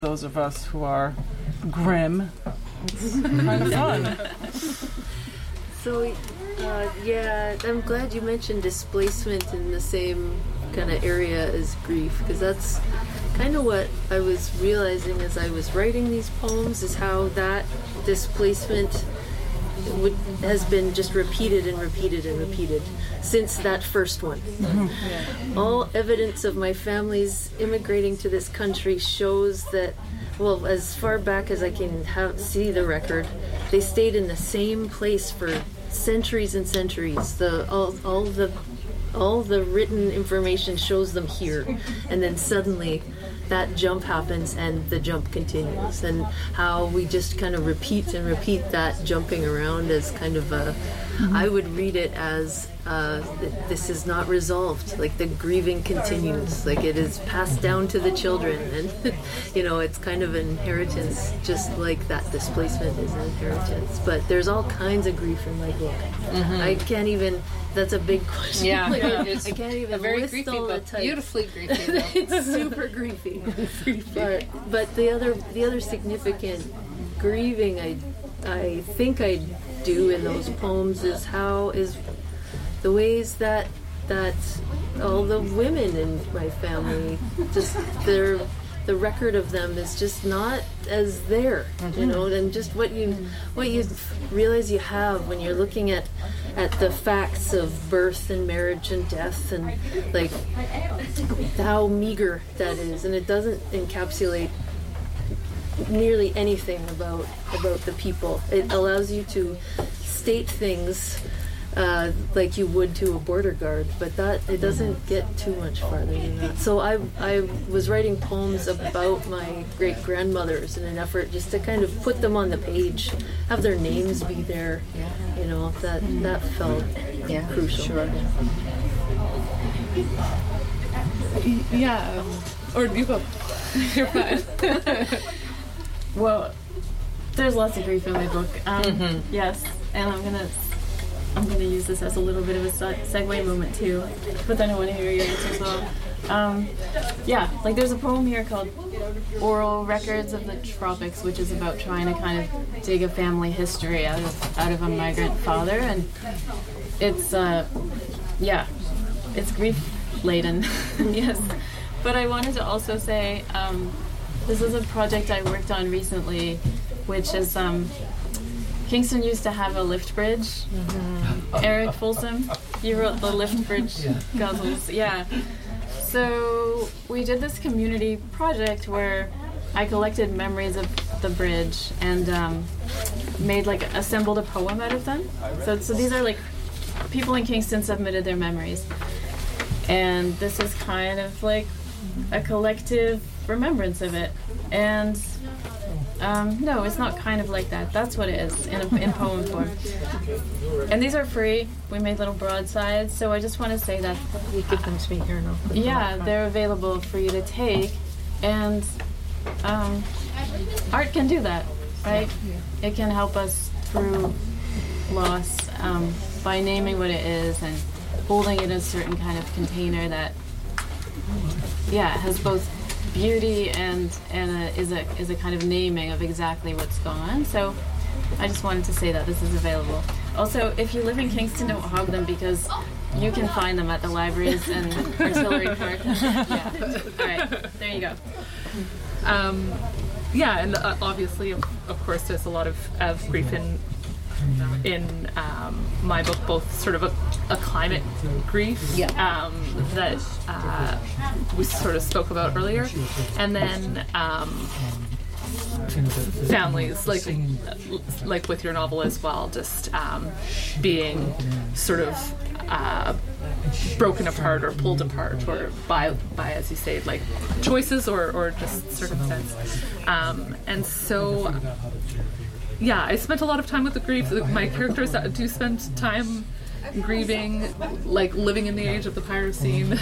those of us who are grim. It's kind of fun. So, yeah, I'm glad you mentioned displacement in the same kind of area as grief, because that's kind of what I was realizing as I was writing these poems, is how that displacement has been just repeated and repeated and repeated since that first one. Mm-hmm. All evidence of my family's immigrating to this country shows that, well, as far back as I can see the record, they stayed in the same place for centuries and centuries. All the written information shows them here, and then suddenly that jump happens and the jump continues, and how we just kind of repeat and repeat that jumping around as kind of a, I would read it as this is not resolved, like the grieving continues, like it is passed down to the children, and it's kind of an inheritance, just like that displacement is an inheritance. But there's all kinds of grief in my book. Mm-hmm. I can't even, that's a big question. Yeah, I can't even a very list griefy all the book. types. Beautifully griefy. It's super griefy. But the other significant grieving I think I do in those poems is the ways that all the women in my family, just the record of them is just not as there, and just what you realize you have when you're looking at the facts of birth and marriage and death, and like how meager that is, and it doesn't encapsulate nearly anything about the people. It allows you to state things like you would to a border guard, but that it doesn't get too much farther than that. So I was writing poems about my great grandmothers in an effort just to kind of put them on the page, have their names be there. That felt crucial. Sure. Yeah. Or you go. You're fine. Well, there's lots of grief in my book. Yes, and I'm gonna use this as a little bit of a segue moment too, but then I want to hear your answer as well. Like there's a poem here called Oral Records of the Tropics, which is about trying to kind of dig a family history out of a migrant father, and it's it's grief laden. Yes, but I wanted to also say this is a project I worked on recently, which is Kingston used to have a lift bridge. Mm-hmm. Eric Folsom, you wrote the lift bridge guzzles. Yeah. So we did this community project where I collected memories of the bridge and assembled a poem out of them. So these are like people in Kingston submitted their memories, and this is kind of like a collective remembrance of it. And no, it's not kind of like that. That's what it is in poem form. And these are free. We made little broadsides, so I just want to say that You give them to me here now. yeah, they're available for you to take, and art can do that, right? It can help us through loss by naming what it is and holding it in a certain kind of container that has both beauty and is a kind of naming of exactly what's going on. So I just wanted to say that this is available. Also, if you live in Kingston, don't hog them, because you can find them at the libraries and Artillery Park. Yeah. All right. There you go. And obviously, of course, there's a lot of grief in my book, both sort of a climate grief that we sort of spoke about earlier, and then families, like with your novel as well, just being sort of broken apart or pulled apart, or by as you say, like choices or just circumstance, and so. Yeah, I spent a lot of time with the grief. My characters do spend time grieving, like living in the age of the Pyrocene.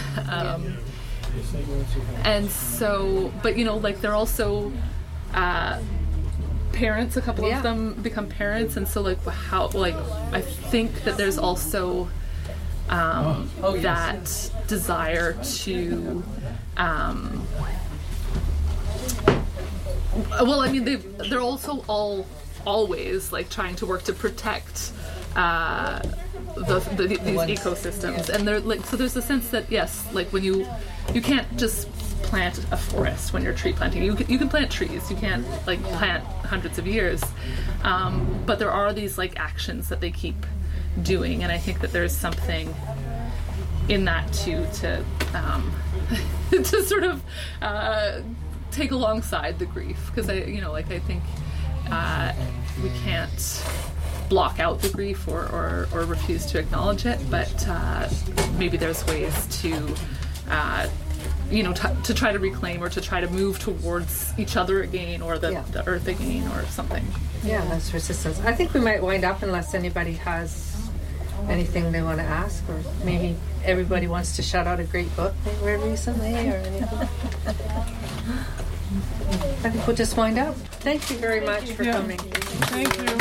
And so, but they're also parents. A couple of them become parents, and so I think that there's also that desire to Well, I mean, they're also always like trying to work to protect these ecosystems, and they're like, so there's a sense that yes, like when you can't just plant a forest when you're tree planting. You can plant trees. You can't like plant hundreds of years, but there are these like actions that they keep doing, and I think that there's something in that too to to sort of take alongside the grief, because I think we can't block out the grief or refuse to acknowledge it, but maybe there's ways to to try to reclaim or to try to move towards each other again, or the earth again, or something. Yeah, that's resistance. I think we might wind up unless anybody has anything they want to ask, or maybe everybody wants to shout out a great book they read recently or anything. I think we'll just wind up. Thank you very much for coming. Thank you.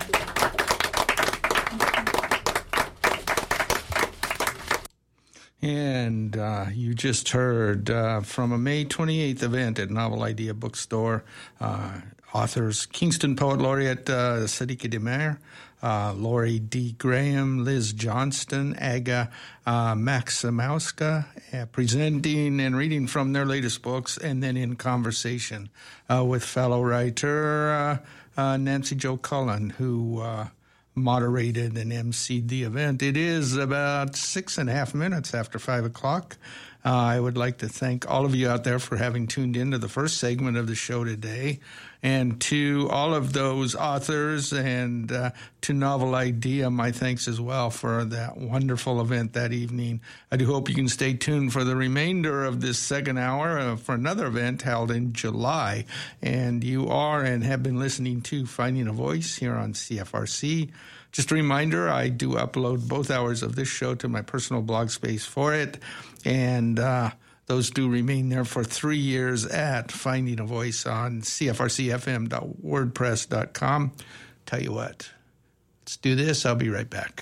And you just heard from a May 28th event at Novel Idea Bookstore, authors Kingston Poet Laureate Sadiqa Demer, Laurie D. Graham, Liz Johnston, Aga Maximowska, presenting and reading from their latest books, and then in conversation with fellow writer Nancy Jo Cullen, who moderated and emceed the event. It is about 6.5 minutes after 5 o'clock. I would like to thank all of you out there for having tuned into the first segment of the show today, and to all of those authors and to Novel Idea, my thanks as well for that wonderful event that evening. I do hope you can stay tuned for the remainder of this second hour for another event held in July. And you are and have been listening to Finding a Voice here on CFRC. Just a reminder, I do upload both hours of this show to my personal blog space for it, and those do remain there for 3 years at Finding a Voice on cfrcfm.wordpress.com. Tell you what, let's do this. I'll be right back.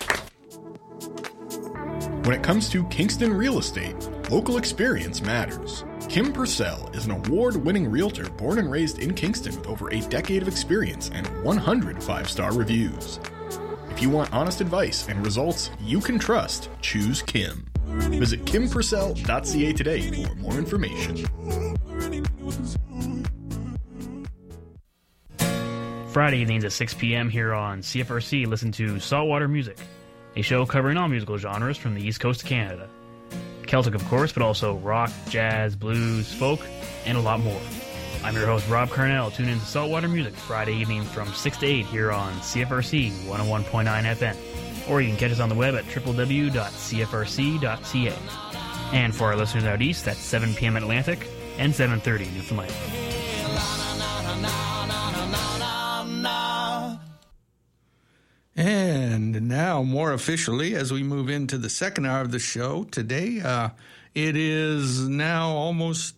When it comes to Kingston real estate, local experience matters. Kim Purcell is an award-winning realtor born and raised in Kingston with over a decade of experience and 100 5-star reviews. If you want honest advice and results you can trust, choose Kim. Visit kimpurcell.ca today for more information. Friday evenings at 6 p.m. here on CFRC, listen to Saltwater Music, a show covering all musical genres from the East Coast of Canada. Celtic, of course, but also rock, jazz, blues, folk, and a lot more. I'm your host, Rob Carnell. Tune in to Saltwater Music Friday evenings from 6 to 8 here on CFRC 101.9 FM. Or you can catch us on the web at www.cfrc.ca. And for our listeners out east, that's 7 p.m. Atlantic and 7:30 Newfoundland. And now, more officially, as we move into the second hour of the show today, it is now almost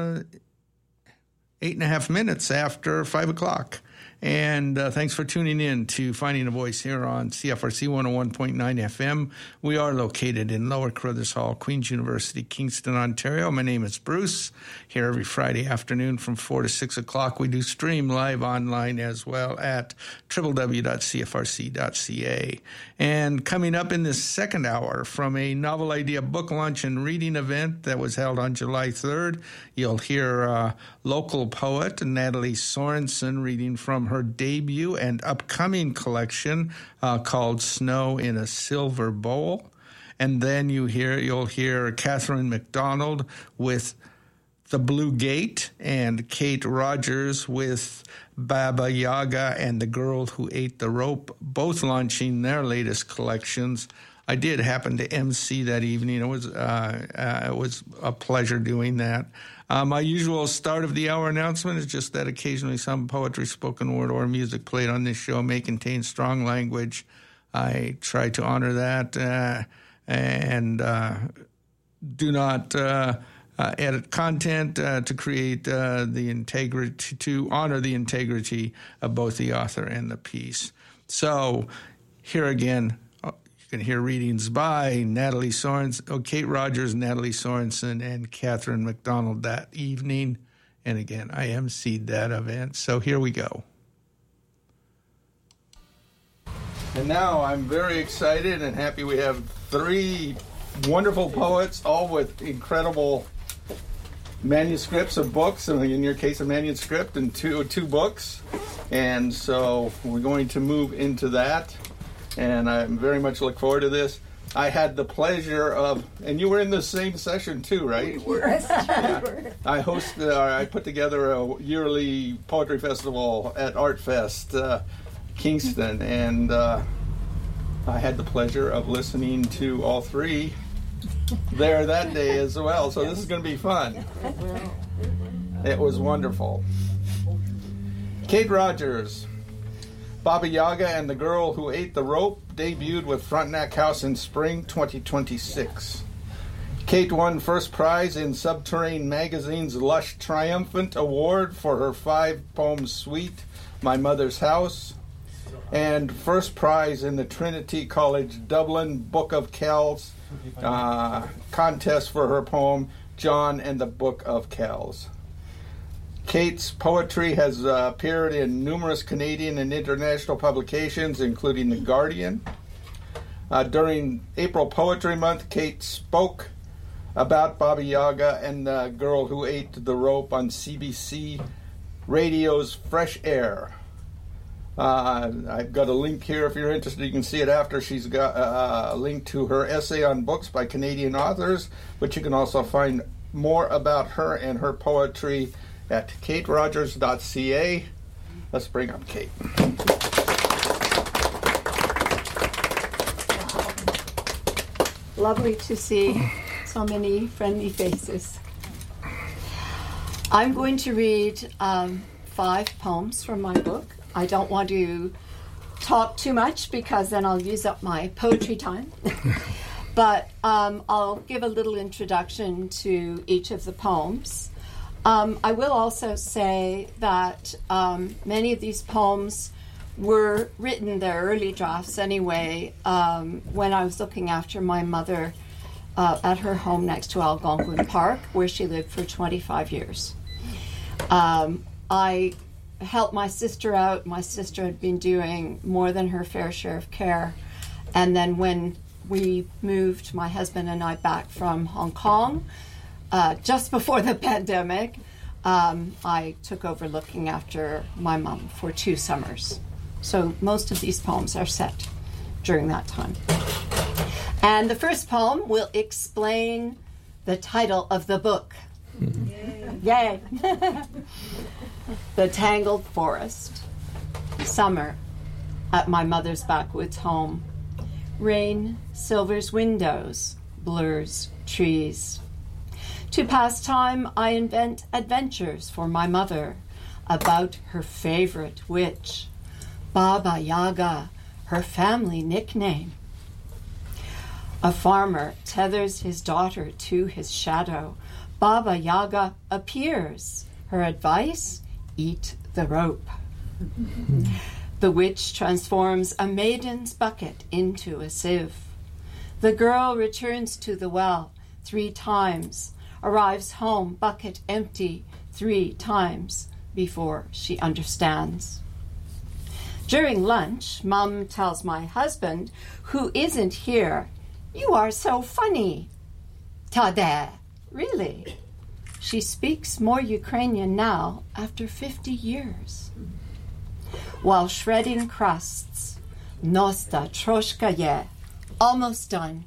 8.5 minutes after 5 o'clock. And thanks for tuning in to Finding a Voice here on CFRC 101.9 FM. We are located in Lower Carruthers Hall, Queen's University, Kingston, Ontario. My name is Bruce. Here every Friday afternoon from 4 to 6 o'clock. We do stream live online as well at www.cfrc.ca. And coming up in this second hour from a Novel Idea book launch and reading event that was held on July 3rd, you'll hear local poet Natalie Sorensen reading from her debut and upcoming collection called Snow in a Silver Bowl. And then you'll hear Catherine McDonald with The Blue Gate, and Kate Rogers with Baba Yaga and the Girl Who Ate the Rope, both launching their latest collections. I did happen to MC that evening. It was a pleasure doing that. My usual start of the hour announcement is just that occasionally some poetry, spoken word, or music played on this show may contain strong language. I try to honor that and do not edit content to create the integrity, to honor the integrity of both the author and the piece. So here again, you can hear readings by Natalie Sorensen, Kate Rogers, Natalie Sorensen, and Catherine McDonald that evening. And again, I emceed that event. So here we go. And now I'm very excited and happy we have 3 wonderful poets, all with incredible manuscripts of books, and in your case a manuscript and two books. And so we're going to move into that, and I very much look forward to this. I had the pleasure of, and you were in the same session too, right? We were. Yeah. I put together a yearly poetry festival at ArtFest Kingston, and I had the pleasure of listening to all 3 there that day as well. So this is going to be fun. It was wonderful. Kate Rogers, Baba Yaga and the Girl Who Ate the Rope, debuted with Frontenac House in spring 2026. Kate won first prize in Subterrane Magazine's Lush Triumphant Award for her 5-poem suite, My Mother's House, and first prize in the Trinity College Dublin Book of Kells contest for her poem, John and the Book of Kells. Kate's poetry has appeared in numerous Canadian and international publications, including The Guardian. During April Poetry Month, Kate spoke about Baba Yaga and the Girl Who Ate the Rope on CBC Radio's Fresh Air. I've got a link here if you're interested. You can see it after. She's got a link to her essay on books by Canadian authors, but you can also find more about her and her poetry at katerogers.ca. Let's bring up Kate. Lovely to see so many friendly faces. I'm going to read 5 poems from my book. I don't want to talk too much because then I'll use up my poetry time. But I'll give a little introduction to each of the poems. I will also say that many of these poems were written, their early drafts anyway, when I was looking after my mother at her home next to Algonquin Park, where she lived for 25 years. I helped my sister out. My sister had been doing more than her fair share of care. And then when we moved, my husband and I, back from Hong Kong, just before the pandemic, I took over looking after my mom for 2 summers. So most of these poems are set during that time. And the first poem will explain the title of the book. Yay! The Tangled Forest. Summer at my mother's backwoods home. Rain silvers windows, blurs trees. To pass time, I invent adventures for my mother about her favorite witch, Baba Yaga, her family nickname. A farmer tethers his daughter to his shadow. Baba Yaga appears. Her advice? Eat the rope. The witch transforms a maiden's bucket into a sieve. The girl returns to the well 3 times, arrives home bucket empty 3 times before she understands. During lunch, Mum tells my husband, who isn't here, "You are so funny." Tada, really? She speaks more Ukrainian now after 50 years. While shredding crusts, Nosta troshka ye, almost done.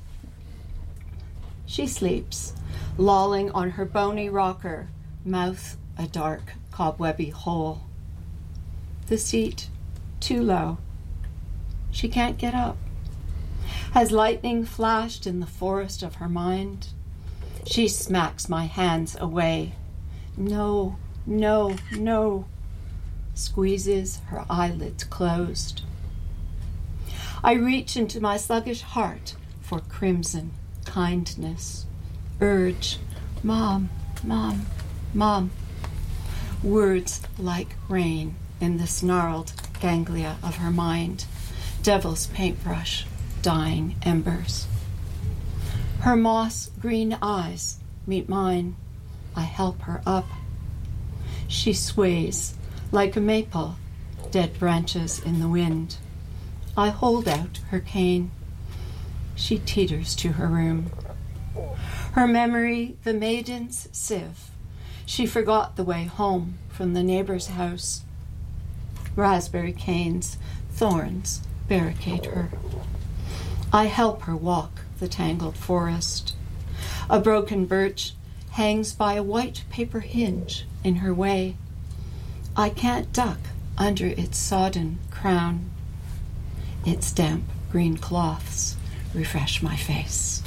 She sleeps, lolling on her bony rocker, mouth a dark, cobwebby hole. The seat too low. She can't get up. Has lightning flashed in the forest of her mind? She smacks my hands away. No, no, no. Squeezes her eyelids closed. I reach into my sluggish heart for crimson kindness. Urge, Mom, Mom, Mom. Words like rain in the snarled ganglia of her mind. Devil's paintbrush, dying embers. Her moss green eyes meet mine. I help her up. She sways like a maple, dead branches in the wind. I hold out her cane. She teeters to her room. Her memory, the maiden's sieve. She forgot the way home from the neighbor's house. Raspberry canes, thorns barricade her. I help her walk the tangled forest. A broken birch hangs by a white paper hinge in her way. I can't duck under its sodden crown. Its damp green cloths refresh my face.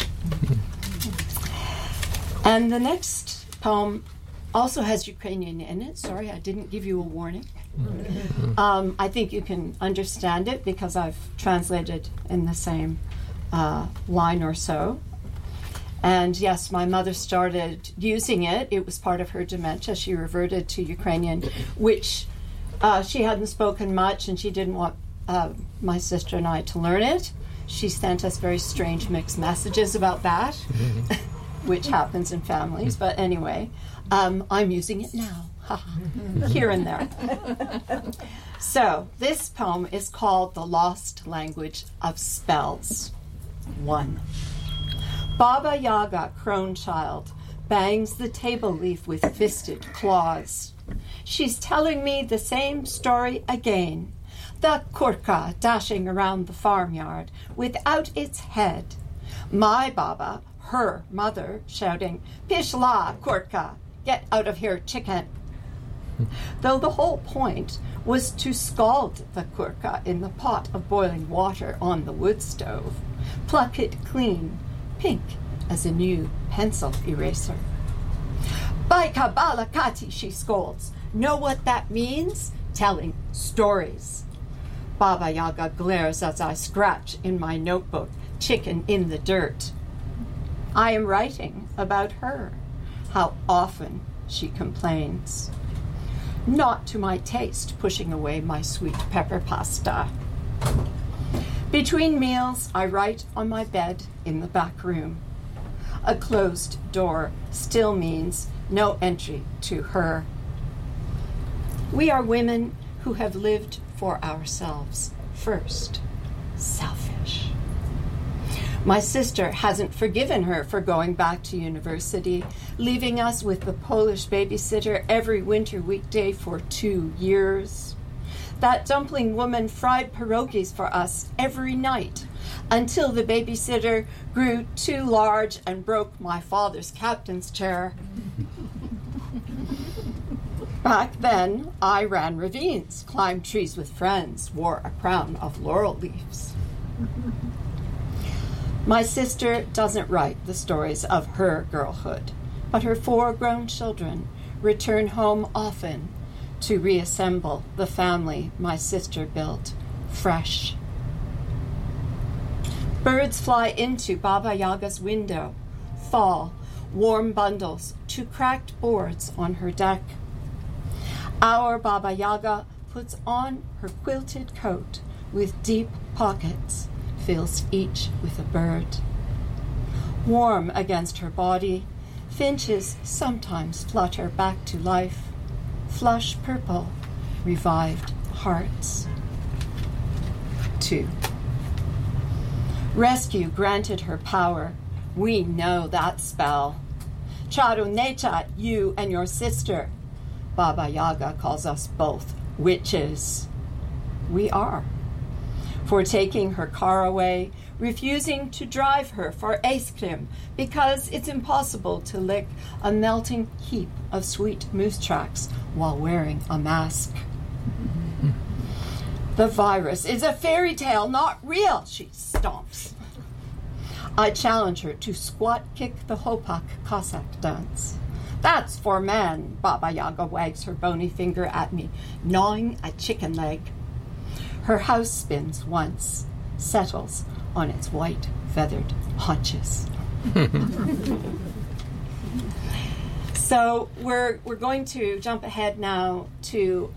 And the next poem also has Ukrainian in it. Sorry, I didn't give you a warning. I think you can understand it because I've translated in the same line or so. And yes, my mother started using it. It was part of her dementia. She reverted to Ukrainian, which she hadn't spoken much, and she didn't want my sister and I to learn it. She sent us very strange mixed messages about that, which happens in families. But anyway, I'm using it now, here and there. So this poem is called The Lost Language of Spells. 1. Baba Yaga, crone child, bangs the table leaf with fisted claws. She's telling me the same story again. The kurka dashing around the farmyard without its head. My Baba, her mother, shouting, Pishla, kurka, get out of here, chicken. Though the whole point was to scald the kurka in the pot of boiling water on the wood stove. Pluck it clean, pink as a new pencil eraser. Baika balakati, she scolds. Know what that means? Telling stories. Baba Yaga glares as I scratch in my notebook, chicken in the dirt. I am writing about her, how often she complains. Not to my taste, pushing away my sweet pepper pasta. Between meals, I write on my bed in the back room. A closed door still means no entry to her. We are women who have lived for ourselves first. Selfish. My sister hasn't forgiven her for going back to university, leaving us with the Polish babysitter every winter weekday for 2 years. That dumpling woman fried pierogies for us every night until the babysitter grew too large and broke my father's captain's chair. Back then, I ran ravines, climbed trees with friends, wore a crown of laurel leaves. My sister doesn't write the stories of her girlhood, but her 4 grown children return home often to reassemble the family my sister built fresh. Birds fly into Baba Yaga's window, fall, warm bundles to cracked boards on her deck. Our Baba Yaga puts on her quilted coat with deep pockets, fills each with a bird. Warm against her body, finches sometimes flutter back to life, flush purple, revived hearts. 2. Rescue granted her power. We know that spell. Charu Necha, you and your sister. Baba Yaga calls us both witches. We are. For taking her car away, refusing to drive her for ice cream because it's impossible to lick a melting heap of sweet moose tracks while wearing a mask. The virus is a fairy tale, not real, she stomps. I challenge her to squat kick the Hopak Cossack dance. That's for men, Baba Yaga wags her bony finger at me, gnawing a chicken leg. Her house spins once, settles on its white feathered haunches. So we're going to jump ahead now to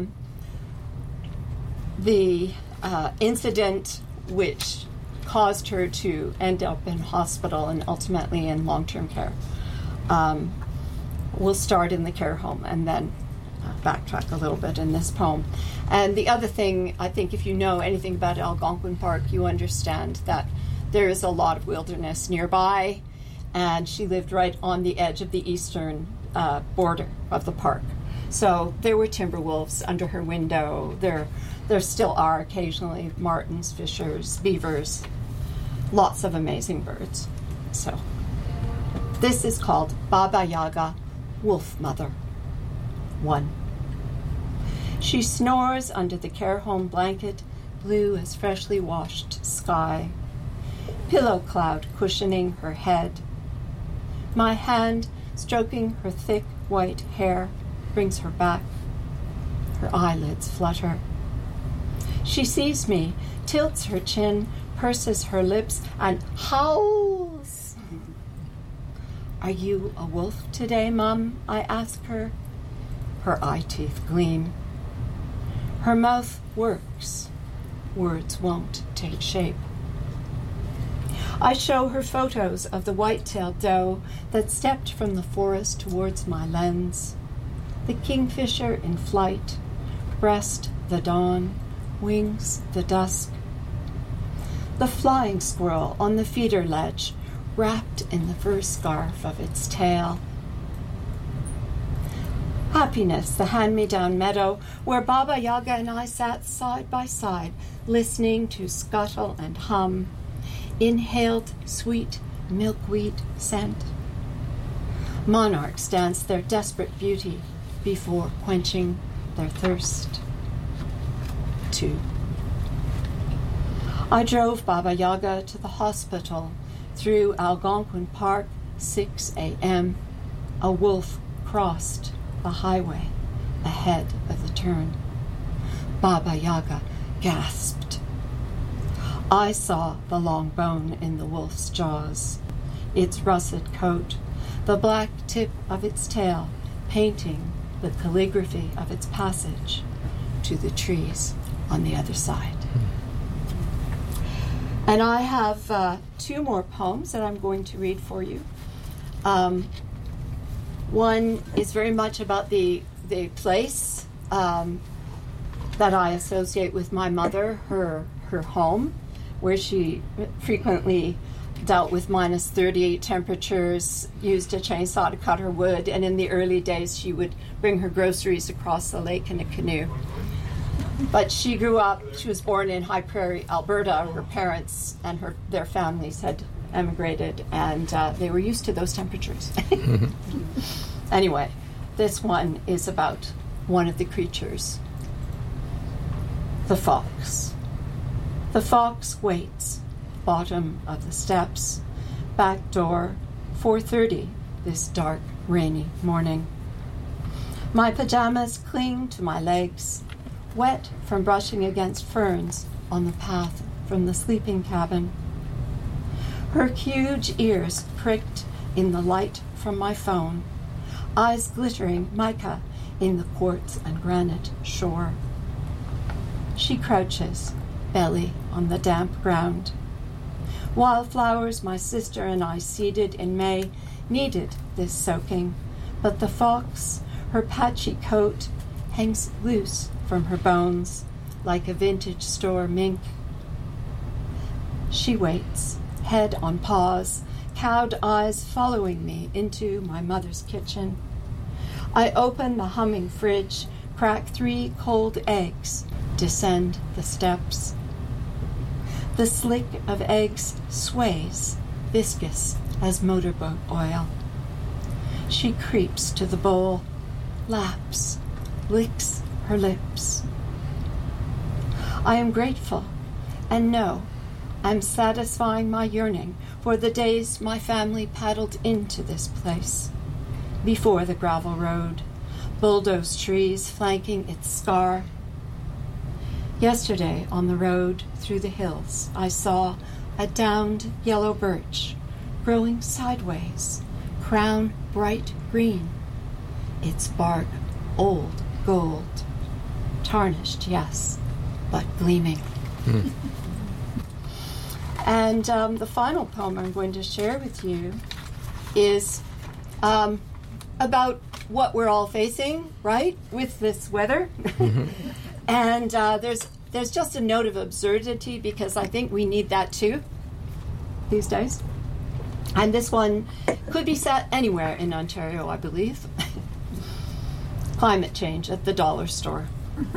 the incident which caused her to end up in hospital and ultimately in long-term care. We'll start in the care home and then backtrack a little bit in this poem. And the other thing, I think if you know anything about Algonquin Park, you understand that there is a lot of wilderness nearby, and she lived right on the edge of the eastern border of the park. So there were timber wolves under her window. There still are occasionally martins, fishers, beavers, lots of amazing birds. So this is called Baba Yaga, Wolf Mother. 1. She snores under the care home blanket, blue as freshly washed sky. Pillow cloud cushioning her head. My hand stroking her thick white hair brings her back. Her eyelids flutter. She sees me, tilts her chin, purses her lips, and howls. Are you a wolf today, Mum? I ask her. Her eye teeth gleam. Her mouth works. Words won't take shape. I show her photos of the white-tailed doe that stepped from the forest towards my lens. The kingfisher in flight, breast the dawn, wings the dusk. The flying squirrel on the feeder ledge, wrapped in the fur scarf of its tail. Happiness, the hand-me-down meadow where Baba Yaga and I sat side by side, listening to scuttle and hum, inhaled sweet milkweed scent. Monarchs dance their desperate beauty before quenching their thirst. 2. I drove Baba Yaga to the hospital through Algonquin Park, 6 a.m. A wolf crossed the highway ahead of the turn. Baba Yaga gasped. I saw the long bone in the wolf's jaws, its russet coat, the black tip of its tail painting the calligraphy of its passage to the trees on the other side. And I have 2 more poems that I'm going to read for you. One is very much about the place that I associate with my mother, her home, where she frequently dealt with minus 38 temperatures, used a chainsaw to cut her wood, and in the early days she would bring her groceries across the lake in a canoe. But she grew up, she was born in High Prairie, Alberta. Her parents and their families had emigrated, and they were used to those temperatures. Anyway, this one is about one of the creatures, the fox. The fox waits, bottom of the steps, back door, 4:30 this dark, rainy morning. My pajamas cling to my legs, wet from brushing against ferns on the path from the sleeping cabin. Her huge ears pricked in the light from my phone, eyes glittering mica in the quartz and granite shore. She crouches, belly on the damp ground. Wildflowers my sister and I seeded in May needed this soaking, but the fox, her patchy coat, hangs loose from her bones like a vintage store mink. She waits, head on paws, cowed eyes following me into my mother's kitchen. I open the humming fridge, crack 3 cold eggs, descend the steps. The slick of eggs sways, viscous as motorboat oil. She creeps to the bowl, laps, licks her lips. I am grateful and know I'm satisfying my yearning for the days my family paddled into this place. Before the gravel road, bulldozed trees flanking its scar. Yesterday on the road through the hills, I saw a downed yellow birch growing sideways, crown bright green, its bark old gold, tarnished, yes, but gleaming. And the final poem I'm going to share with you is about what we're all facing, right, with this weather. And there's just a note of absurdity because I think we need that too these days. And this one could be set anywhere in Ontario, I believe. Climate change at the dollar store.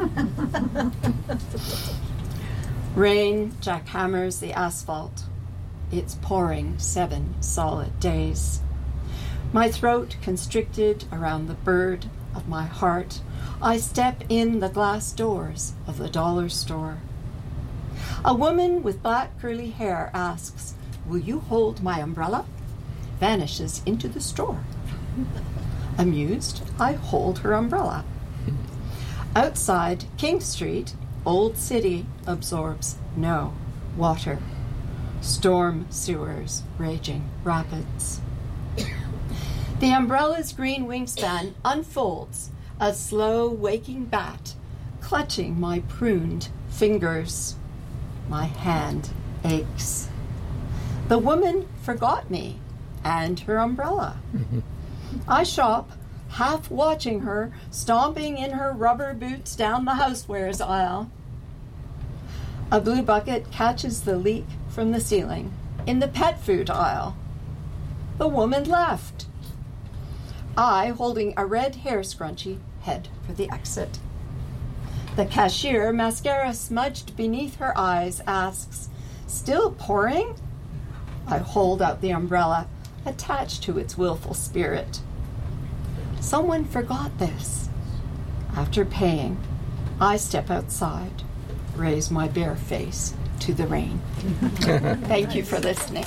Rain jackhammers the asphalt. It's pouring 7 solid days. My throat constricted around the bird of my heart. I step in the glass doors of the dollar store. A woman with black curly hair asks, "Will you hold my umbrella?" Vanishes into the store. Amused, I hold her umbrella. Outside King Street, Old City absorbs no water. Storm sewers, raging rapids. The umbrella's green wingspan unfolds, a slow waking bat, clutching my pruned fingers. My hand aches. The woman forgot me and her umbrella. I shop, half watching her, stomping in her rubber boots down the housewares aisle. A blue bucket catches the leak from the ceiling in the pet food aisle. The woman left. I, holding a red hair scrunchie, head for the exit. The cashier, mascara smudged beneath her eyes, asks, "Still pouring?" I hold out the umbrella, attached to its willful spirit. Someone forgot this. After paying, I step outside, raise my bare face to the rain. Thank you for listening.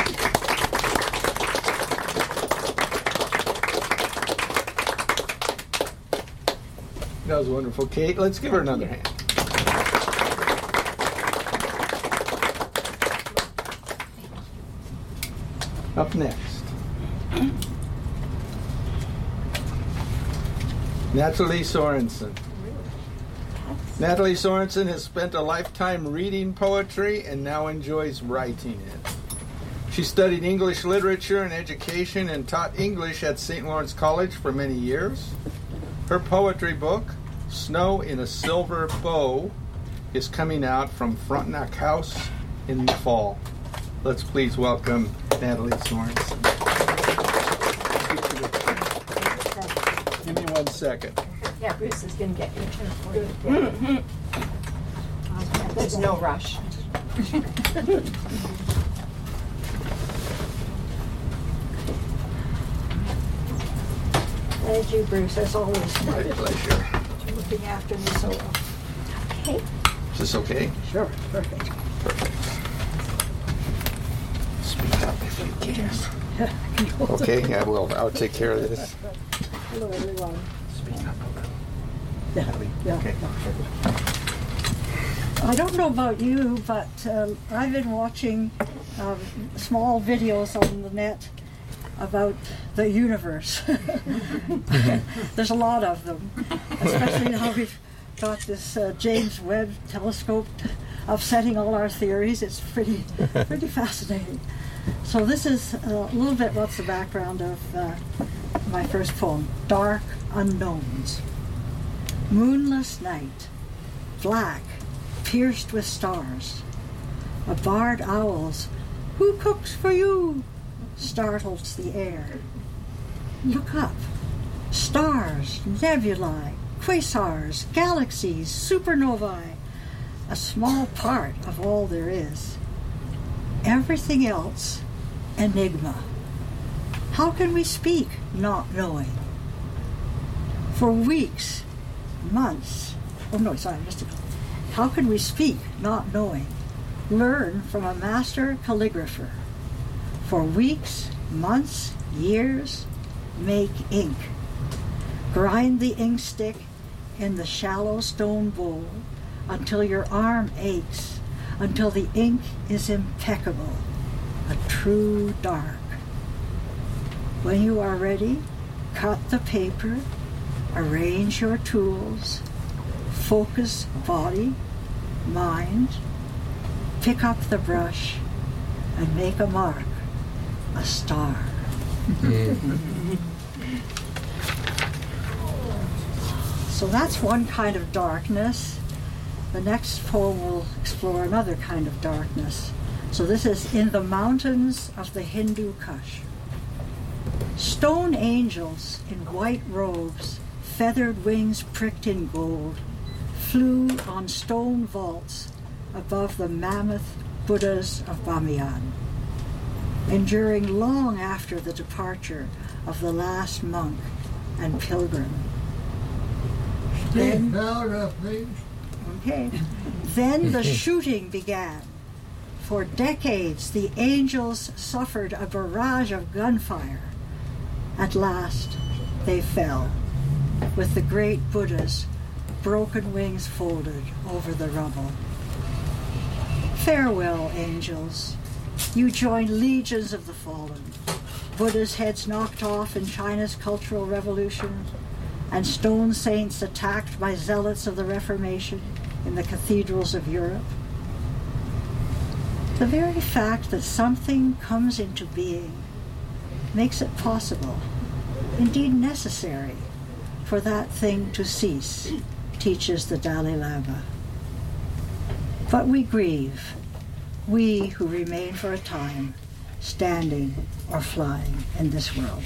That was wonderful, Kate. Let's give her another hand. Up next, Natalie Sorensen. Natalie Sorensen has spent a lifetime reading poetry and now enjoys writing it. She studied English literature and education and taught English at St. Lawrence College for many years. Her poetry book, Snow in a Silver Bow, is coming out from Frontenac House in the fall. Let's please welcome Natalie Sorensen. Give me 1 second. Yeah, Bruce is going to get your turn for you. There's no rush. Thank you, Bruce, as always. My pleasure. Looking after me so well. Okay. Is this okay? Sure, perfect. Perfect. Speak up if you can. Okay, I will. I'll take care of this. Hello, everyone. Speak up a little. Yeah. Okay. I don't know about you, but I've been watching small videos on the net about the universe. There's a lot of them, especially now we've got this James Webb telescope upsetting all our theories. It's pretty fascinating. So this is a little bit what's the background of my first poem, Dark Unknowns. Moonless night, black, pierced with stars. A barred owl's, "Who cooks for you?" startles the air. Look up. Stars, nebulae, quasars, galaxies, supernovae. A small part of all there is. Everything else, enigma. How can we speak not knowing? For weeks, months, how can we speak not knowing? Learn from a master calligrapher. For weeks, months, years, make ink. Grind the ink stick in the shallow stone bowl until your arm aches, until the ink is impeccable, a true dark. When you are ready, cut the paper, arrange your tools, focus body, mind, pick up the brush, and make a mark. A star. So that's one kind of darkness. The next poem will explore another kind of darkness. So this is In the Mountains of the Hindu Kush. Stone angels in white robes, feathered wings pricked in gold, flew on stone vaults above the mammoth Buddhas of Bamiyan, enduring long after the departure of the last monk and pilgrim. Then the shooting began. For decades, the angels suffered a barrage of gunfire. At last, they fell, with the great Buddha's broken wings folded over the rubble. Farewell, angels. You join legions of the fallen. Buddha's heads knocked off in China's Cultural Revolution, and stone saints attacked by zealots of the Reformation in the cathedrals of Europe. The very fact that something comes into being makes it possible, indeed necessary, for that thing to cease, teaches the Dalai Lama. But we grieve, we who remain for a time, standing or flying in this world.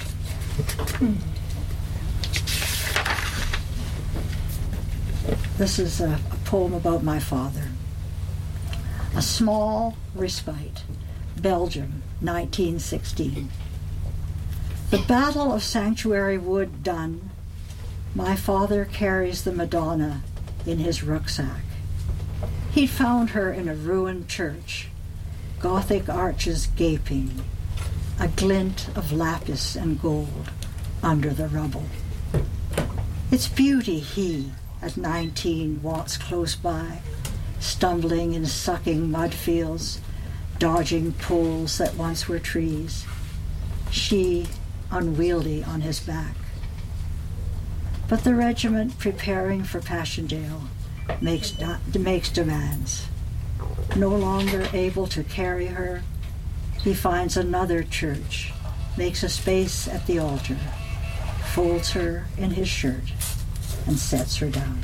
This is a poem about my father. A Small Respite, Belgium, 1916. The Battle of Sanctuary Wood done, my father carries the Madonna in his rucksack. He found her in a ruined church, Gothic arches gaping, a glint of lapis and gold under the rubble. Its beauty he, at 19, walks close by, stumbling in sucking mud fields, dodging poles that once were trees, she unwieldy on his back. But the regiment preparing for Passchendaele makes demands. No longer able to carry her, he finds another church, makes a space at the altar, folds her in his shirt, and sets her down.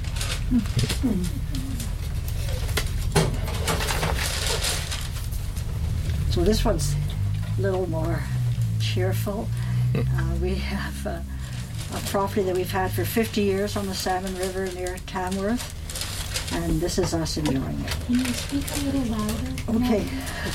So this one's a little more cheerful. We have a property that we've had for 50 years on the Salmon River near Tamworth, and this is us enjoying it. Can you speak a little louder? Okay.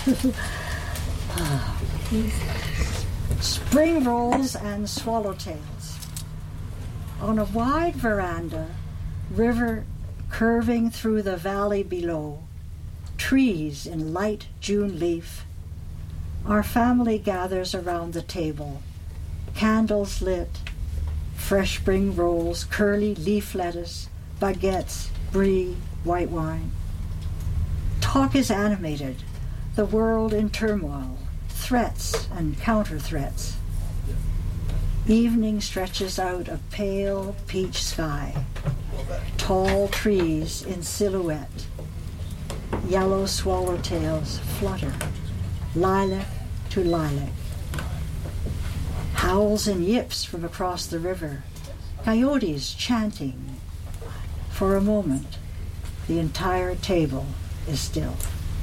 Spring rolls and swallowtails. On a wide veranda, river curving through the valley below, trees in light June leaf, our family gathers around the table, candles lit, fresh spring rolls, curly leaf lettuce, baguettes, brie, white wine. Talk is animated, the world in turmoil, threats and counter-threats. Evening stretches out a pale peach sky, tall trees in silhouette, yellow swallowtails flutter, lilac to lilac. Howls and yips from across the river, coyotes chanting. For a moment, the entire table is still.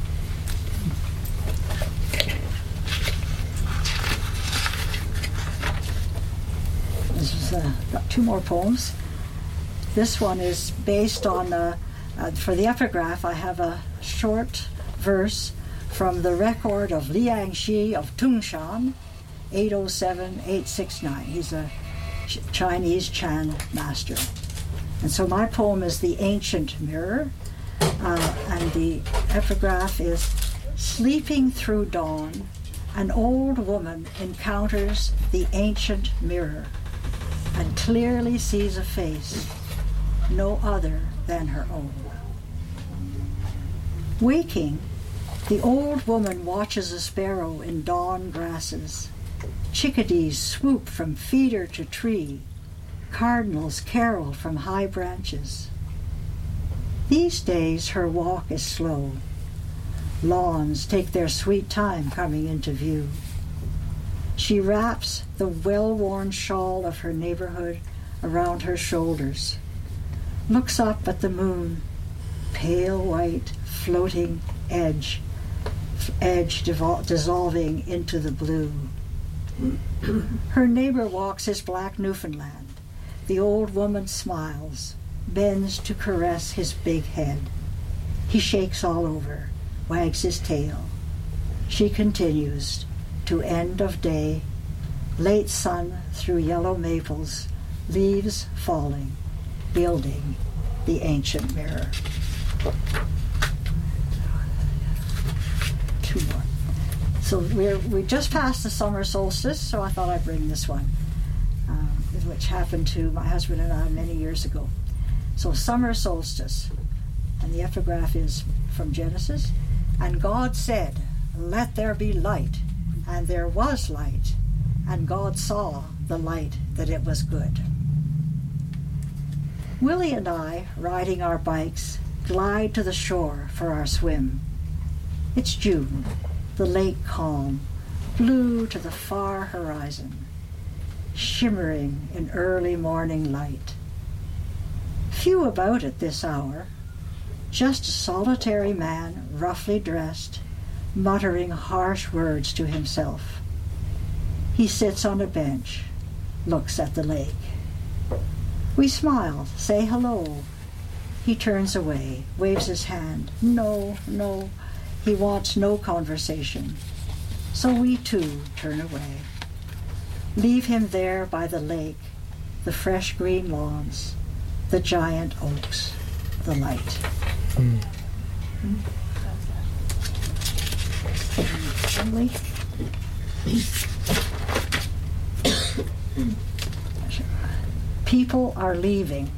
This is got two more poems. This one is based on, for the epigraph, I have a short verse from the record of Liang Shi of Tungshan, 807-869. He's a Chinese Chan master. And so my poem is The Ancient Mirror, and the epigraph is, sleeping through dawn, an old woman encounters the ancient mirror and clearly sees a face, no other than her own. Waking, the old woman watches a sparrow in dawn grasses. Chickadees swoop from feeder to tree. Cardinals carol from high branches. These days her walk is slow. Lawns take their sweet time coming into view. She wraps the well-worn shawl of her neighborhood around her shoulders, looks up at the moon, pale white, floating edge dissolving into the blue. Her neighbor walks his black Newfoundland. The old woman smiles, bends to caress his big head. He shakes all over, wags his tail. She continues to end of day, late sun through yellow maples, leaves falling, building the ancient mirror. Two more. So we just passed the summer solstice, so I thought I'd bring this one, which happened to my husband and I many years ago. So summer solstice, and the epigraph is from Genesis. And God said, "Let there be light," and there was light, and God saw the light that it was good. Willie and I, riding our bikes, glide to the shore for our swim. It's June, the lake calm, blue to the far horizon, shimmering in early morning light. Few about at this hour, just a solitary man, roughly dressed, muttering harsh words to himself. He sits on a bench, looks at the lake. We smile, say hello. He turns away, waves his hand. No, he wants no conversation. So we too turn away. Leave him there by the lake, the fresh green lawns, the giant oaks, the light. Finally, people are leaving.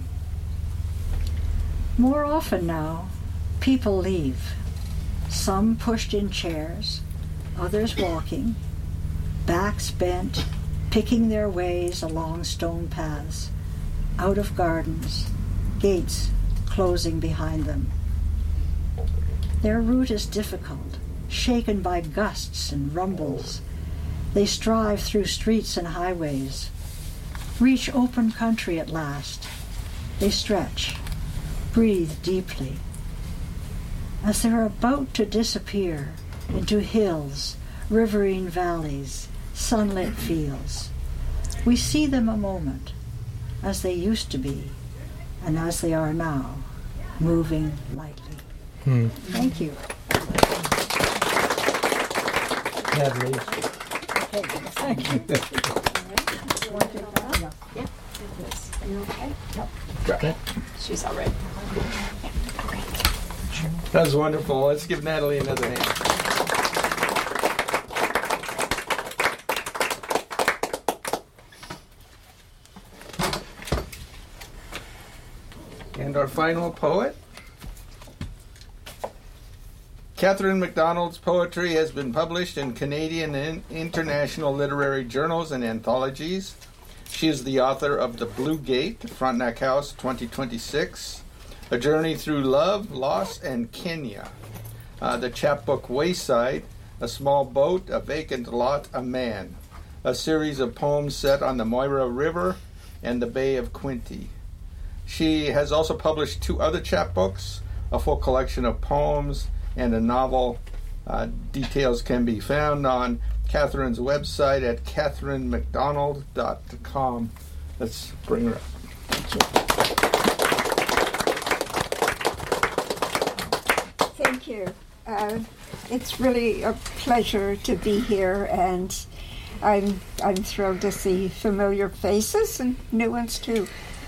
More often now, people leave. Some pushed in chairs, others walking, backs bent, picking their ways along stone paths, out of gardens, gates closing behind them. Their route is difficult, shaken by gusts and rumbles. They strive through streets and highways, reach open country at last. They stretch, breathe deeply. As they're about to disappear into hills, riverine valleys, sunlit fields, we see them a moment, as they used to be, and as they are now, moving lightly. Thank you. Natalie. Okay, thank you. Okay. She's all right. That was wonderful. Let's give Natalie another hand. And our final poet. Catherine MacDonald's poetry has been published in Canadian and international literary journals and anthologies. She is the author of The Blue Gate, Frontenac House 2026, A Journey Through Love, Loss, and Kenya. The chapbook Wayside, A Small Boat, A Vacant Lot, A Man. A series of poems set on the Moira River and the Bay of Quinte. She has also published 2 other chapbooks, a full collection of poems, and a novel. Details can be found on Catherine's website at catherinemacdonald.com. Let's bring her up. Thank you. It's really a pleasure to be here, and I'm thrilled to see familiar faces and new ones too.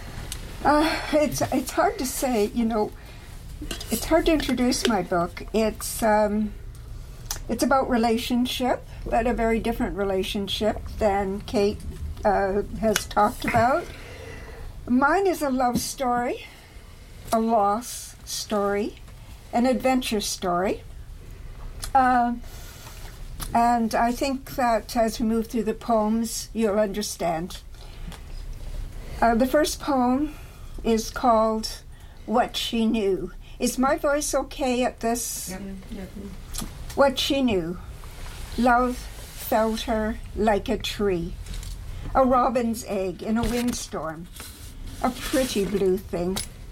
It's hard to say, it's hard to introduce my book. It's about relationship, but a very different relationship than Kate has talked about. Mine is a love story, a loss story, an adventure story. And I think that as we move through the poems, you'll understand. The first poem is called What She Knew. Is my voice okay at this? Yep. What she knew. Love felled her like a tree. A robin's egg in a windstorm. A pretty blue thing.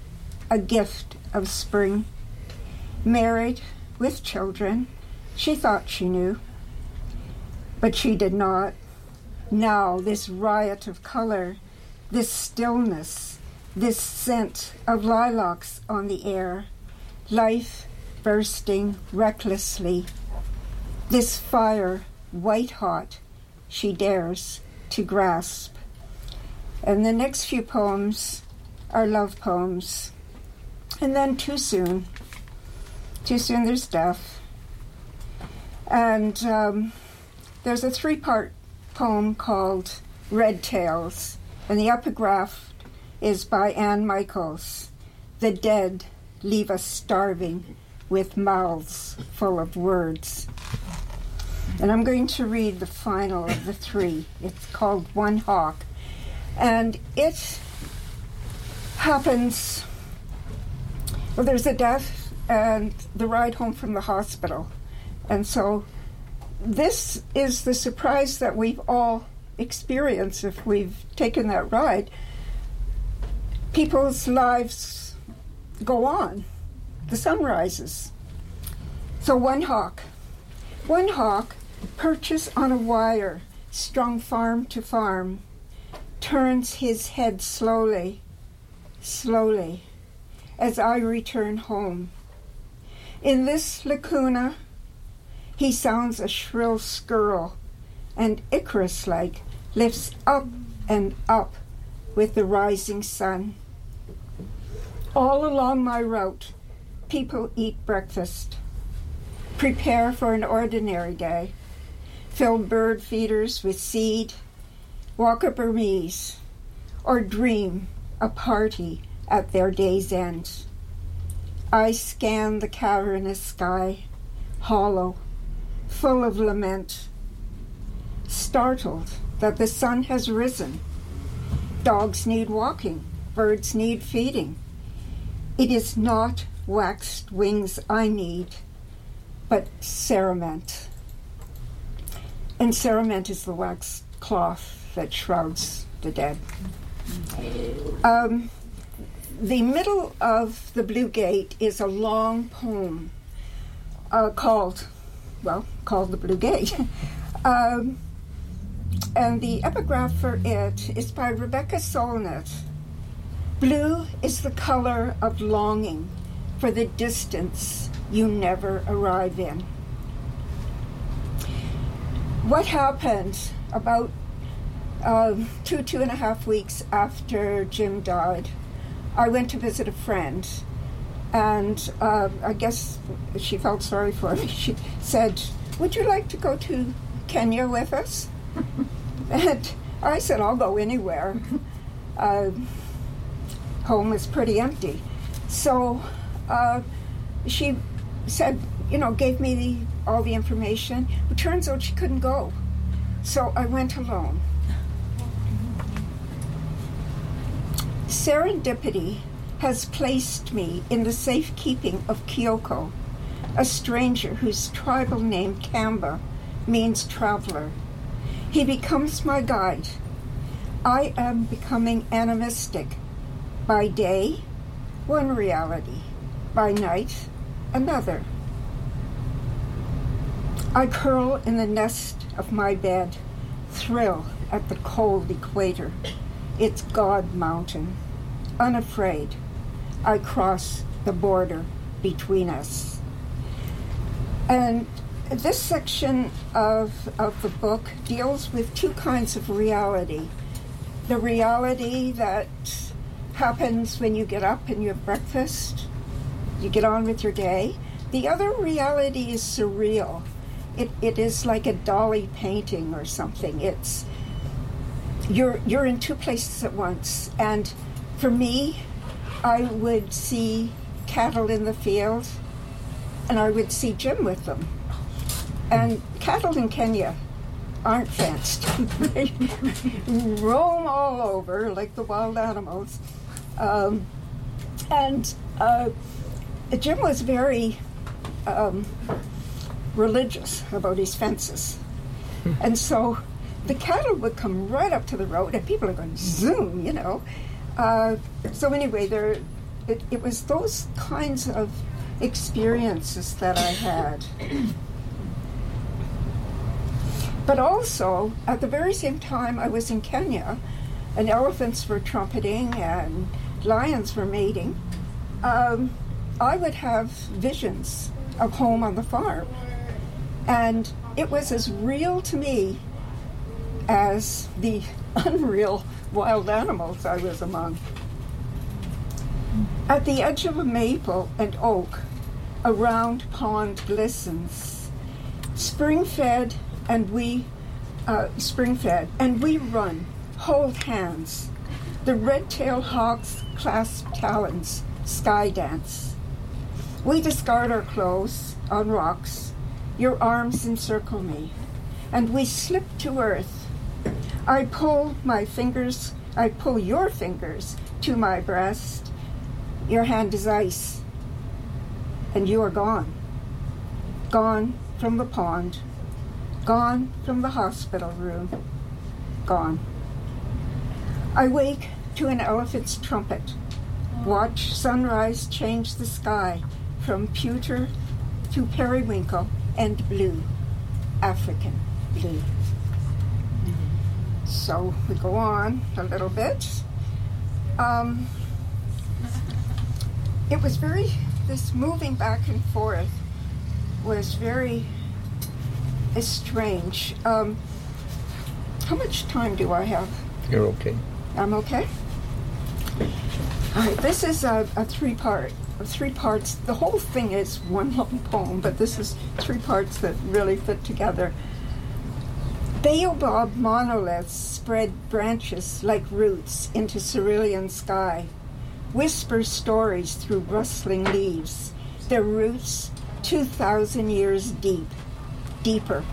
a gift of spring. Married, with children, she thought she knew, but she did not. Now this riot of color, this stillness, this scent of lilacs on the air, life bursting recklessly, this fire white hot she dares to grasp. And the next few poems are love poems. And then too soon there's death. And there's a 3-part poem called Red Tails, and the epigraph is by Anne Michaels. The dead leave us starving with mouths full of words. And I'm going to read the final of the 3. It's called One Hawk. And it happens, well, there's a death and the ride home from the hospital. And so this is the surprise that we've all experienced if we've taken that ride. People's lives go on. The sun rises. So one hawk, perches on a wire, strung farm to farm, turns his head slowly, slowly, as I return home. In this lacuna, he sounds a shrill skirl, and Icarus-like lifts up and up with the rising sun. All along my route, people eat breakfast, prepare for an ordinary day, fill bird feeders with seed, walk a Burmese, or dream a party at their day's end. I scan the cavernous sky, hollow, full of lament, startled that the sun has risen. Dogs need walking, birds need feeding. It is not waxed wings I need, but cerement. And cerement is the wax cloth that shrouds the dead. The middle of the Blue Gate is a long poem called The Blue Gate. And the epigraph for it is by Rebecca Solnit. Blue is the color of longing for the distance you never arrive in. What happened about 2.5 weeks after Jim died? I went to visit a friend, and I guess she felt sorry for me. She said, "Would you like to go to Kenya with us?" And I said, "I'll go anywhere." Home is pretty empty. So she said, gave me all the information. It turns out she couldn't go. So I went alone. Serendipity has placed me in the safekeeping of Kyoko, a stranger whose tribal name Kamba means traveler. He becomes my guide. I am becoming animistic. By day, one reality. By night, another. I curl in the nest of my bed, thrill at the cold equator. It's God Mountain. Unafraid, I cross the border between us. And this section of the book deals with 2 kinds of reality. The reality that happens when you get up and you have breakfast, you get on with your day. The other reality is surreal. It is like a Dali painting or something. It's you're in 2 places at once. And for me, I would see cattle in the field, and I would see Jim with them. And cattle in Kenya aren't fenced. They roam all over like the wild animals. Jim was very religious about his fences. And so the cattle would come right up to the road, and people are going zoom, So anyway, it was those kinds of experiences that I had. But also, at the very same time I was in Kenya, and elephants were trumpeting and lions were mating, I would have visions of home on the farm. And it was as real to me as the unreal wild animals I was among. At the edge of a maple and oak, a round pond glistens. Spring-fed, and we run, hold hands. The red-tailed hawks clasp talons, sky dance. We discard our clothes on rocks. Your arms encircle me, and we slip to earth. I pull your fingers to my breast. Your hand is ice, and you are gone. Gone from the pond, gone from the hospital room, gone. I wake to an elephant's trumpet, watch sunrise change the sky from pewter to periwinkle and blue, African blue. So we go on a little bit. It was this moving back and forth was very strange. How much time do I have? You're okay. I'm okay? All right, this is a three parts. The whole thing is one long poem, but this is 3 parts that really fit together. Baobab monoliths spread branches like roots into cerulean sky, whisper stories through rustling leaves, their roots 2,000 years deeper.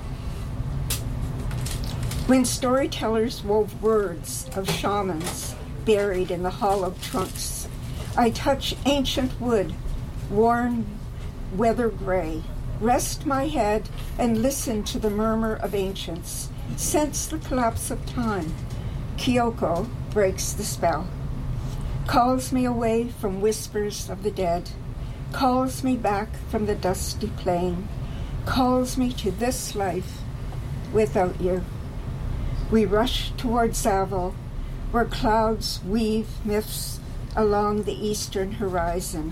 When storytellers wove words of shamans buried in the hollow trunks, I touch ancient wood, worn weather gray, rest my head and listen to the murmur of ancients, sense the collapse of time. Kyoko breaks the spell, calls me away from whispers of the dead, calls me back from the dusty plain, calls me to this life without you. We rush toward Tsavo, where clouds weave myths along the eastern horizon.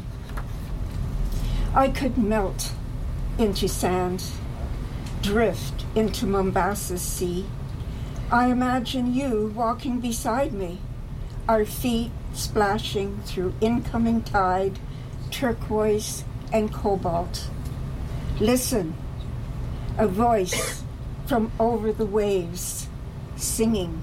I could melt into sand, drift into Mombasa's sea. I imagine you walking beside me, our feet splashing through incoming tide, turquoise and cobalt. Listen, a voice from over the waves, singing.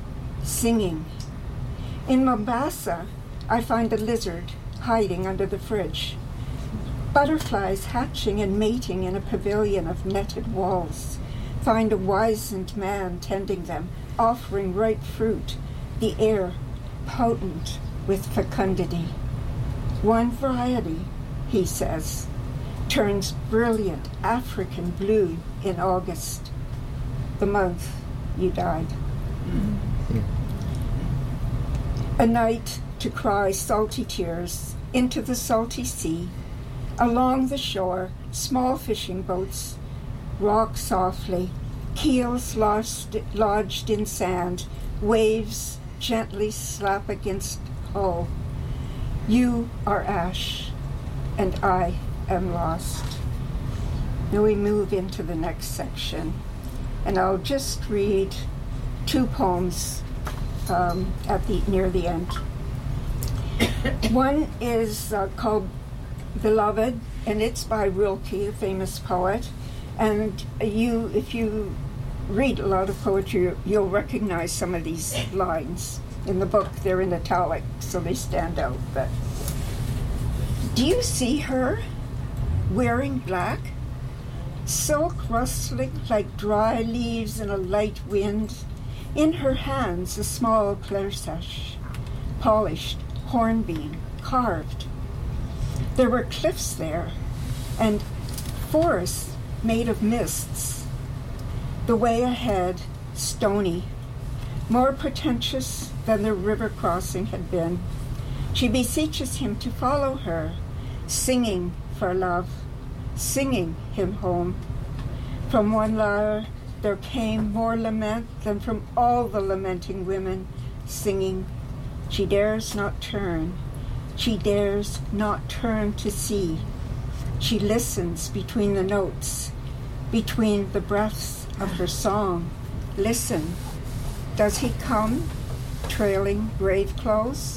In Mombasa, I find a lizard hiding under the fridge. Butterflies hatching and mating in a pavilion of netted walls. Find a wizened man tending them, offering ripe fruit, the air potent with fecundity. One variety, he says, turns brilliant African blue in August, the month you died. Mm-hmm. A night to cry salty tears into the salty sea. Along the shore, small fishing boats rock softly, keels lodged in sand, waves gently slap against hull. You are ash, and I am lost. Now we move into the next section, and I'll just read 2 poems near the end. One is called Beloved, and it's by Rilke, a famous poet. And if you read a lot of poetry, you'll recognize some of these lines. In the book, they're in italic, so they stand out. But do you see her wearing black? Silk rustling like dry leaves in a light wind. In her hands, a small clairseche, polished, hornbeam, carved. There were cliffs there, and forests made of mists. The way ahead, stony, more pretentious than the river crossing had been. She beseeches him to follow her, singing for love, singing him home. From one lyre there came more lament than from all the lamenting women, singing. She dares not turn, she dares not turn to see. She listens between the notes, between the breaths of her song. Listen, does he come, trailing grave clothes?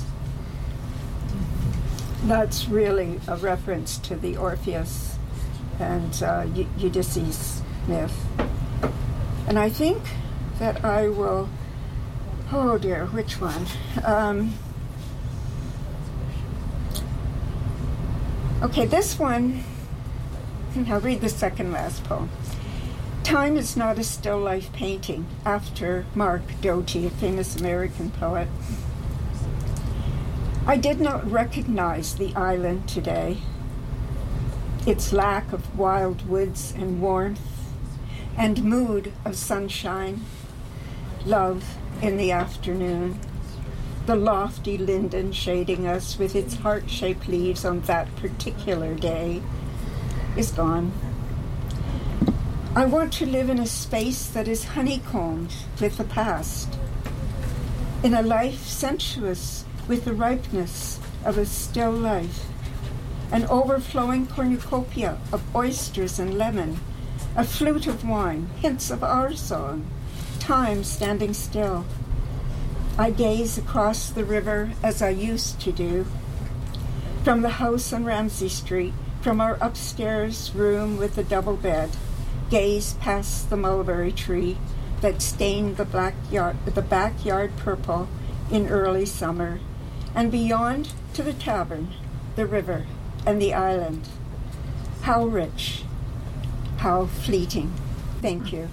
That's really a reference to the Orpheus and Ulysses myth. And I think that I will, oh dear, which one? Okay, this one, I'll read the second last poem. Time is not a still life painting, after Mark Doty, a famous American poet. I did not recognize the island today, its lack of wild woods and warmth, and mood of sunshine, love in the afternoon, the lofty linden shading us with its heart-shaped leaves on that particular day, is gone. I want to live in a space that is honeycombed with the past, in a life sensuous with the ripeness of a still life, an overflowing cornucopia of oysters and lemon, a flute of wine, hints of our song, time standing still. I gaze across the river as I used to do, from the house on Ramsey Street, from our upstairs room with the double bed, gaze past the mulberry tree that stained the backyard purple in early summer, and beyond to the tavern, the river, and the island. How rich, how fleeting. Thank you.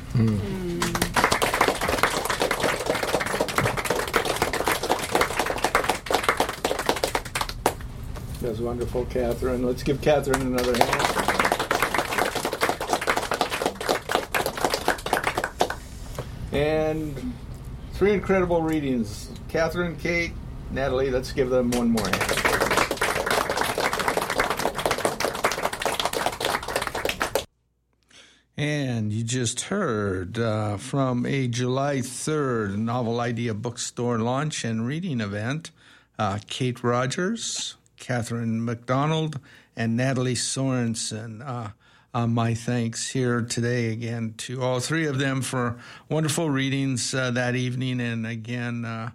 That's wonderful, Catherine. Let's give Catherine another hand. And 3 incredible readings. Catherine, Kate, Natalie, let's give them one more hand. And you just heard from a July 3rd Novel Idea Bookstore launch and reading event, Kate Rogers, Catherine McDonald, and Natalie Sorensen. My thanks here today again to all 3 of them for wonderful readings that evening. And again,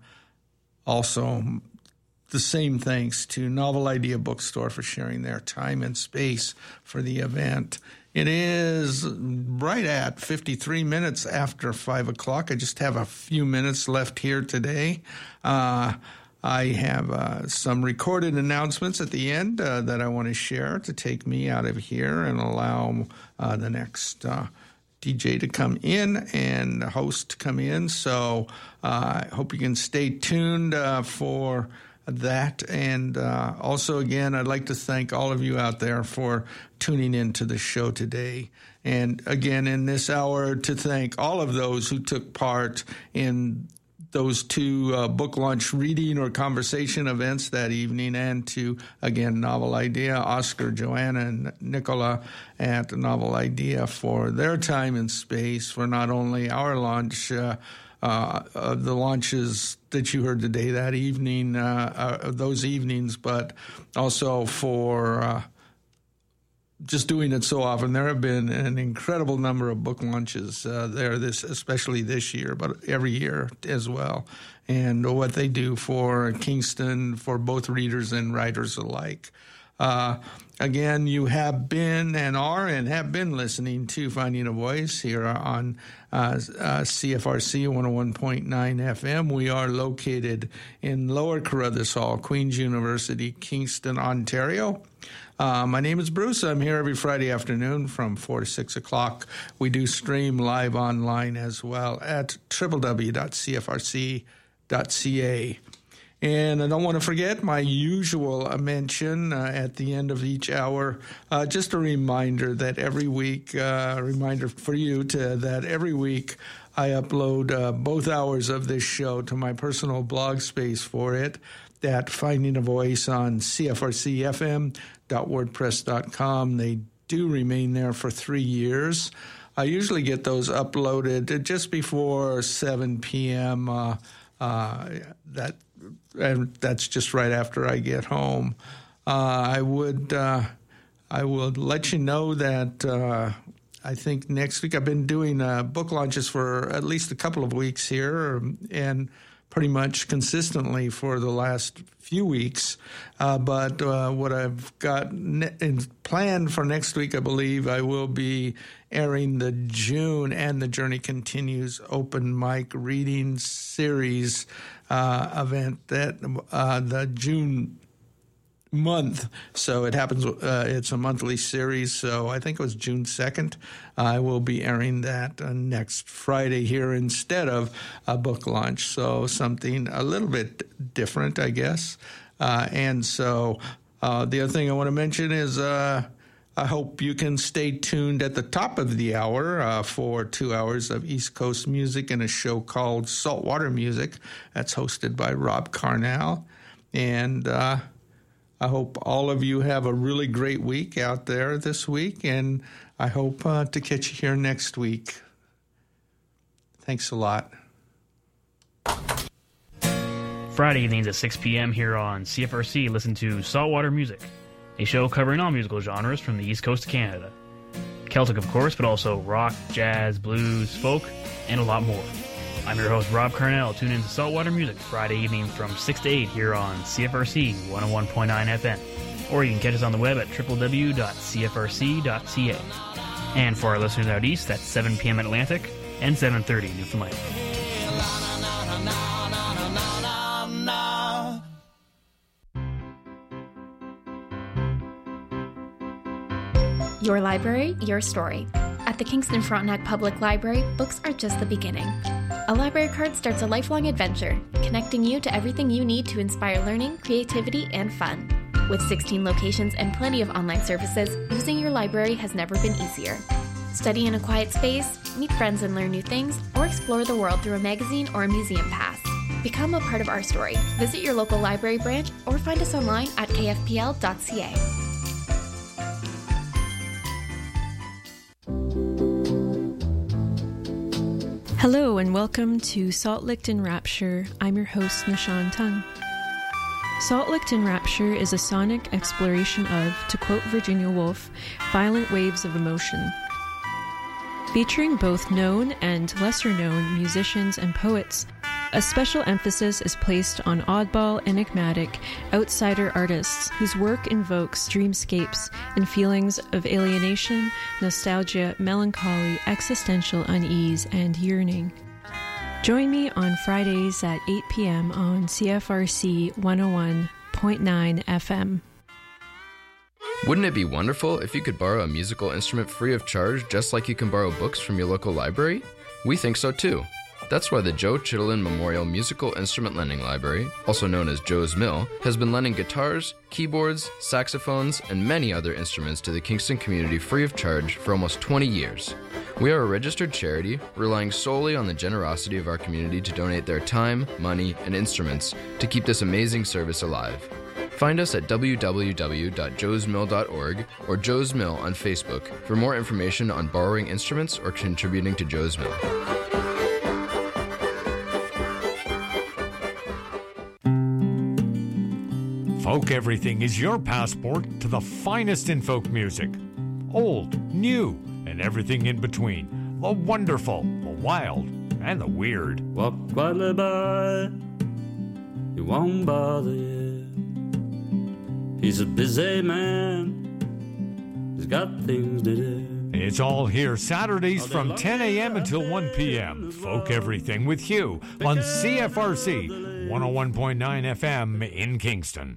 also the same thanks to Novel Idea Bookstore for sharing their time and space for the event. It is right at 53 minutes after 5 o'clock. I just have a few minutes left here today. I have some recorded announcements at the end that I want to share to take me out of here and allow the next DJ to come in and the host to come in. So I hope you can stay tuned for that. And also, again, I'd like to thank all of you out there for tuning in to the show today. And again, in this hour, to thank all of those who took part in those 2 book launch reading or conversation events that evening, and to, again, Novel Idea, Oscar, Joanna, and Nicola at Novel Idea for their time and space for not only our launch, the launches that you heard today, that evening, those evenings, but also for just doing it so often. There have been an incredible number of book launches especially this year, but every year as well. And what they do for Kingston, for both readers and writers alike. Again, you have been and have been listening to Finding a Voice here on CFRC 101.9 FM. We are located in Lower Carruthers Hall, Queen's University, Kingston, Ontario. My name is Bruce. I'm here every Friday afternoon from 4 to 6 o'clock. We do stream live online as well at www.cfrc.ca. And I don't want to forget my usual mention at the end of each hour. Just a reminder that every week, reminder for you that every week I upload both hours of this show to my personal blog space for it. that Finding a Voice on cfrcfm.wordpress.com. They do remain there for 3 years. I usually get those uploaded just before 7 p.m. That's just right after I get home. I will let you know that I think next week I've been doing book launches for at least a couple of weeks here, and pretty much consistently for the last few weeks. But what I've got planned for next week, I believe I will be airing the June and the Journey Continues open mic reading series event that the June month. So it happens, it's a monthly series. So I think it was June 2nd. I will be airing that next Friday here instead of a book launch. So something a little bit different, I guess. And so the other thing I want to mention is I hope you can stay tuned at the top of the hour for 2 hours of East Coast music and a show called Saltwater Music. That's hosted by Rob Carnell. And I hope all of you have a really great week out there this week, and I hope to catch you here next week. Thanks a lot. Friday evenings at 6 p.m. here on CFRC, listen to Saltwater Music, a show covering all musical genres from the East Coast of Canada. Celtic, of course, but also rock, jazz, blues, folk, and a lot more. I'm your host, Rob Carnell. Tune in to Saltwater Music Friday evening from 6 to 8 here on CFRC 101.9 FM. Or you can catch us on the web at www.cfrc.ca. And for our listeners out east, that's 7 p.m. Atlantic and 7:30 Newfoundland. Your library, your story. At the Kingston Frontenac Public Library, books are just the beginning. A library card starts a lifelong adventure, connecting you to everything you need to inspire learning, creativity, and fun. With 16 locations and plenty of online services, using your library has never been easier. Study in a quiet space, meet friends and learn new things, or explore the world through a magazine or a museum pass. Become a part of our story. Visit your local library branch or find us online at kfpl.ca. Hello and welcome to Salt Licked in Rapture. I'm your host, Nishan Tung. Salt Licked in Rapture is a sonic exploration of, to quote Virginia Woolf, violent waves of emotion. Featuring both known and lesser-known musicians and poets, a special emphasis is placed on oddball, enigmatic, outsider artists whose work invokes dreamscapes and feelings of alienation, nostalgia, melancholy, existential unease, and yearning. Join me on Fridays at 8 p.m. on CFRC 101.9 FM. Wouldn't it be wonderful if you could borrow a musical instrument free of charge just like you can borrow books from your local library? We think so too. That's why the Joe Chittenden Memorial Musical Instrument Lending Library, also known as Joe's Mill, has been lending guitars, keyboards, saxophones, and many other instruments to the Kingston community free of charge for almost 20 years. We are a registered charity, relying solely on the generosity of our community to donate their time, money, and instruments to keep this amazing service alive. Find us at www.joesmill.org or Joe's Mill on Facebook for more information on borrowing instruments or contributing to Joe's Mill. Folk Everything is your passport to the finest in folk music. Old, new, and everything in between. The wonderful, the wild, and the weird. Walk quietly by, he won't bother you. He's a busy man, he's got things to do. It's all here Saturdays from 10 a.m. until 1 p.m. Folk Everything with Hugh on CFRC 101.9 FM in Kingston.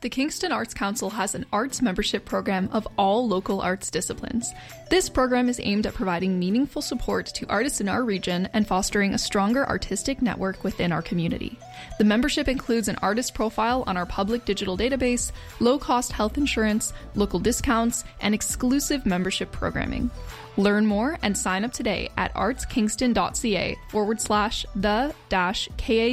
The Kingston Arts Council has an arts membership program of all local arts disciplines. This program is aimed at providing meaningful support to artists in our region and fostering a stronger artistic network within our community. The membership includes an artist profile on our public digital database, low-cost health insurance, local discounts, and exclusive membership programming. Learn more and sign up today at artskingston.ca/the-KA